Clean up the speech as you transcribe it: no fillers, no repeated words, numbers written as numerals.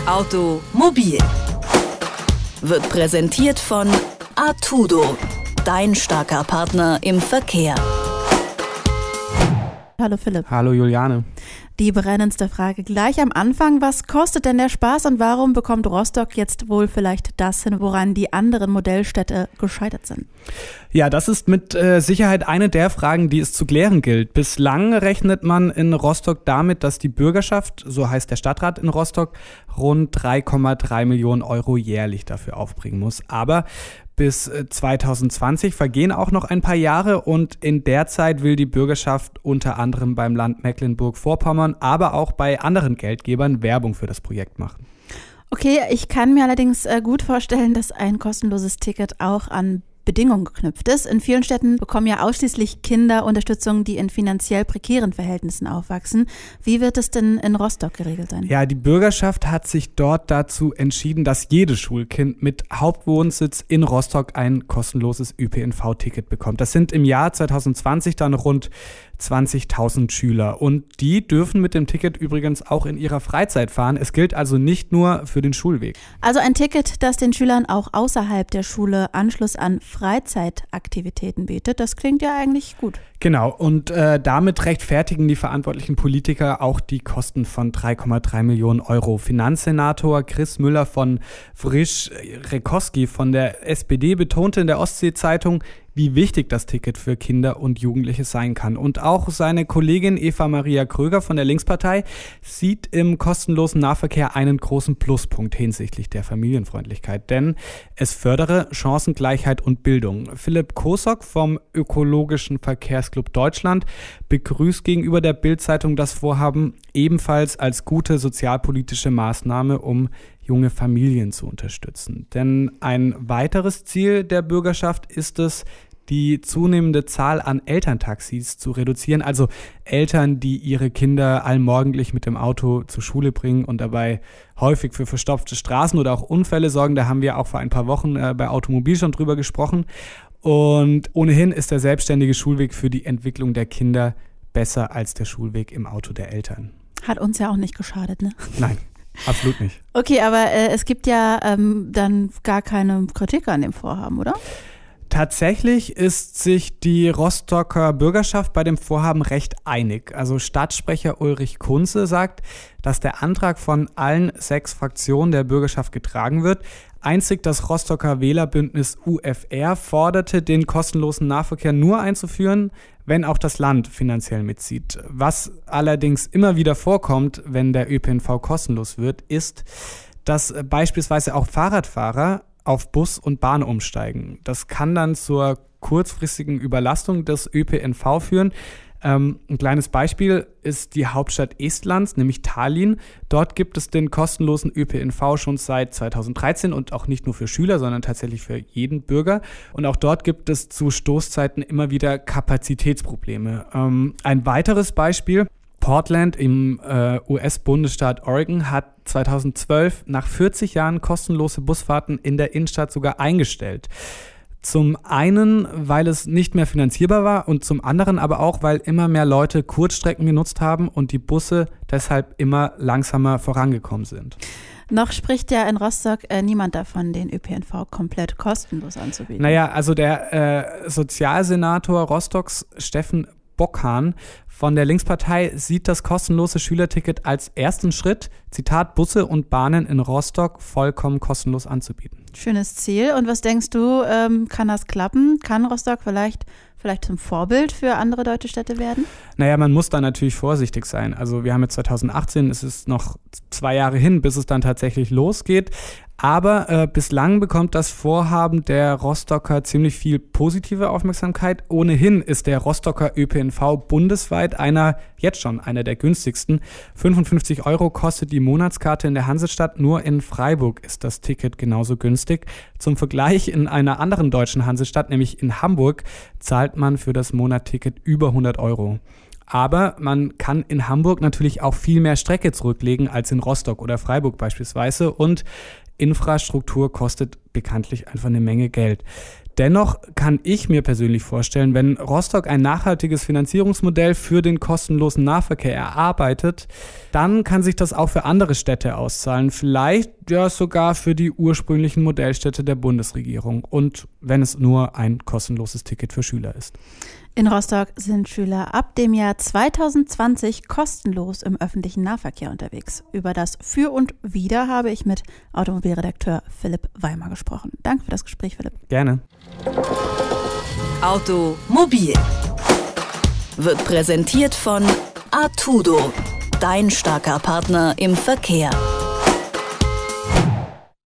Automobil wird präsentiert von Artudo, dein starker Partner im Verkehr. Hallo Philipp. Hallo Juliane. Die brennendste Frage gleich am Anfang. Was kostet denn der Spaß und warum bekommt Rostock jetzt wohl vielleicht das hin, woran die anderen Modellstädte gescheitert sind? Ja, das ist mit Sicherheit eine der Fragen, die es zu klären gilt. Bislang rechnet man in Rostock damit, dass die Bürgerschaft, so heißt der Stadtrat in Rostock, rund 3,3 Millionen Euro jährlich dafür aufbringen muss. Aber bis 2020 vergehen auch noch ein paar Jahre und in der Zeit will die Bürgerschaft unter anderem beim Land Mecklenburg-Vorpommern, aber auch bei anderen Geldgebern Werbung für das Projekt machen. Okay, ich kann mir allerdings gut vorstellen, dass ein kostenloses Ticket auch an Bedingungen geknüpft ist. In vielen Städten bekommen ja ausschließlich Kinder Unterstützung, die in finanziell prekären Verhältnissen aufwachsen. Wie wird es denn in Rostock geregelt sein? Ja, die Bürgerschaft hat sich dort dazu entschieden, dass jedes Schulkind mit Hauptwohnsitz in Rostock ein kostenloses ÖPNV-Ticket bekommt. Das sind im Jahr 2020 dann rund 20.000 Schüler und die dürfen mit dem Ticket übrigens auch in ihrer Freizeit fahren. Es gilt also nicht nur für den Schulweg. Also ein Ticket, das den Schülern auch außerhalb der Schule Anschluss an Freizeitaktivitäten bietet. Das klingt ja eigentlich gut. Genau, und damit rechtfertigen die verantwortlichen Politiker auch die Kosten von 3,3 Millionen Euro. Finanzsenator Chris Müller von Frisch-Rekowski von der SPD betonte in der Ostsee-Zeitung, wie wichtig das Ticket für Kinder und Jugendliche sein kann. Und auch seine Kollegin Eva-Maria Kröger von der Linkspartei sieht im kostenlosen Nahverkehr einen großen Pluspunkt hinsichtlich der Familienfreundlichkeit, denn es fördere Chancengleichheit und Bildung. Philipp Kosok vom Ökologischen Verkehrsclub Deutschland begrüßt gegenüber der Bild-Zeitung das Vorhaben ebenfalls als gute sozialpolitische Maßnahme, um junge Familien zu unterstützen. Denn ein weiteres Ziel der Bürgerschaft ist es, die zunehmende Zahl an Elterntaxis zu reduzieren, also Eltern, die ihre Kinder allmorgendlich mit dem Auto zur Schule bringen und dabei häufig für verstopfte Straßen oder auch Unfälle sorgen. Da haben wir auch vor ein paar Wochen bei Automobil schon drüber gesprochen. Und ohnehin ist der selbstständige Schulweg für die Entwicklung der Kinder besser als der Schulweg im Auto der Eltern. Hat uns ja auch nicht geschadet, ne? Nein. Absolut nicht. Okay, aber es gibt ja dann gar keine Kritik an dem Vorhaben, oder? Tatsächlich ist sich die Rostocker Bürgerschaft bei dem Vorhaben recht einig. Also Stadtsprecher Ulrich Kunze sagt, dass der Antrag von allen 6 Fraktionen der Bürgerschaft getragen wird. Einzig das Rostocker Wählerbündnis UFR forderte, den kostenlosen Nahverkehr nur einzuführen, wenn auch das Land finanziell mitzieht. Was allerdings immer wieder vorkommt, wenn der ÖPNV kostenlos wird, ist, dass beispielsweise auch Fahrradfahrer auf Bus und Bahn umsteigen. Das kann dann zur kurzfristigen Überlastung des ÖPNV führen. Ein kleines Beispiel ist die Hauptstadt Estlands, nämlich Tallinn. Dort gibt es den kostenlosen ÖPNV schon seit 2013 und auch nicht nur für Schüler, sondern tatsächlich für jeden Bürger. Und auch dort gibt es zu Stoßzeiten immer wieder Kapazitätsprobleme. Ein weiteres Beispiel: Portland im US-Bundesstaat Oregon hat 2012 nach 40 Jahren kostenlose Busfahrten in der Innenstadt sogar eingestellt. Zum einen, weil es nicht mehr finanzierbar war und zum anderen aber auch, weil immer mehr Leute Kurzstrecken genutzt haben und die Busse deshalb immer langsamer vorangekommen sind. Noch spricht ja in Rostock niemand davon, den ÖPNV komplett kostenlos anzubieten. Naja, also der Sozialsenator Rostocks, Steffen Bockhahn von der Linkspartei, sieht das kostenlose Schülerticket als ersten Schritt, Zitat, Busse und Bahnen in Rostock vollkommen kostenlos anzubieten. Schönes Ziel. Und was denkst du, kann das klappen? Kann Rostock vielleicht zum Vorbild für andere deutsche Städte werden? Naja, man muss da natürlich vorsichtig sein. Also wir haben jetzt 2018, es ist noch 2 Jahre hin, bis es dann tatsächlich losgeht. Aber bislang bekommt das Vorhaben der Rostocker ziemlich viel positive Aufmerksamkeit. Ohnehin ist der Rostocker ÖPNV bundesweit jetzt schon einer der günstigsten. 55 € kostet die Monatskarte in der Hansestadt. Nur in Freiburg ist das Ticket genauso günstig. Zum Vergleich, in einer anderen deutschen Hansestadt, nämlich in Hamburg, zahlt man für das Monatticket über 100 €. Aber man kann in Hamburg natürlich auch viel mehr Strecke zurücklegen als in Rostock oder Freiburg beispielsweise. Und Infrastruktur kostet bekanntlich einfach eine Menge Geld. Dennoch kann ich mir persönlich vorstellen, wenn Rostock ein nachhaltiges Finanzierungsmodell für den kostenlosen Nahverkehr erarbeitet, dann kann sich das auch für andere Städte auszahlen, vielleicht ja sogar für die ursprünglichen Modellstädte der Bundesregierung und wenn es nur ein kostenloses Ticket für Schüler ist. In Rostock sind Schüler ab dem Jahr 2020 kostenlos im öffentlichen Nahverkehr unterwegs. Über das Für und Wider habe ich mit Automobilredakteur Philipp Weimar gesprochen. Danke für das Gespräch, Philipp. Gerne. Automobil wird präsentiert von Artudo, dein starker Partner im Verkehr.